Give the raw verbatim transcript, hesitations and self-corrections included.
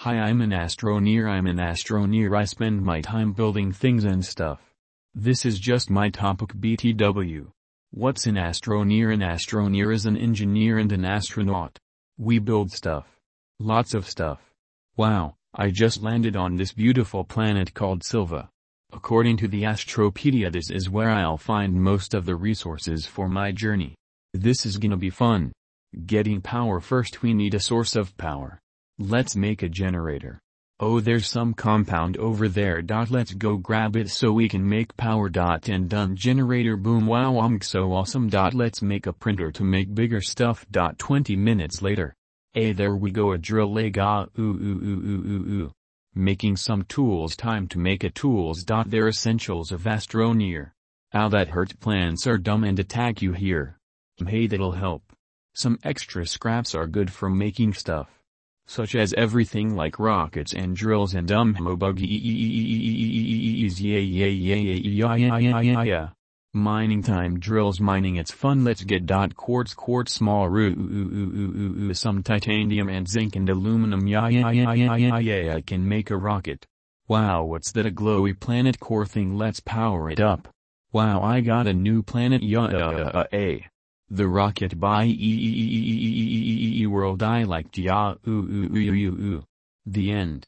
Hi, I'm an astroneer. I'm an astroneer. I spend my time building things and stuff. This is just my topic B T W. What's an astroneer? An astroneer is an engineer and an astronaut. We build stuff. Lots of stuff. Wow, I just landed on this beautiful planet called Silva. According to the Astropedia, this is where I'll find most of the resources for my journey. This is gonna be fun. Getting power. First we need a source of power. Let's make a generator. Oh, there's some compound over there. Let's go grab it so we can make power. And done. Generator. Boom. Wow, I'm so awesome. Let's make a printer to make bigger stuff. twenty minutes later. Hey, there we go. A drill leg. Ah, ooh, ooh, ooh, ooh, ooh, ooh. Making some tools. Time to make a tools. They're essentials of astroneer. Ow, that hurt. Plants are dumb and attack you here. Hey, that'll help. Some extra scraps are good for making stuff. Such as everything like rockets and drills and um buggies. Yeah, yeah, yeah, yeah, yeah, yeah, yeah, yeah. Mining time. Drills. Mining, it's fun. Let's get quartz, quartz, small root, some titanium and zinc and aluminum. Yeah, yeah, yeah, yeah, yeah, yeah. I can make a rocket. Wow, what's that? A glowy planet core thing. Let's power it up. Wow, I got a new planet. Yeah, uh, uh, the rocket by world. I liked. Yeah, ooh, ooh, ooh, ooh, ooh. The end.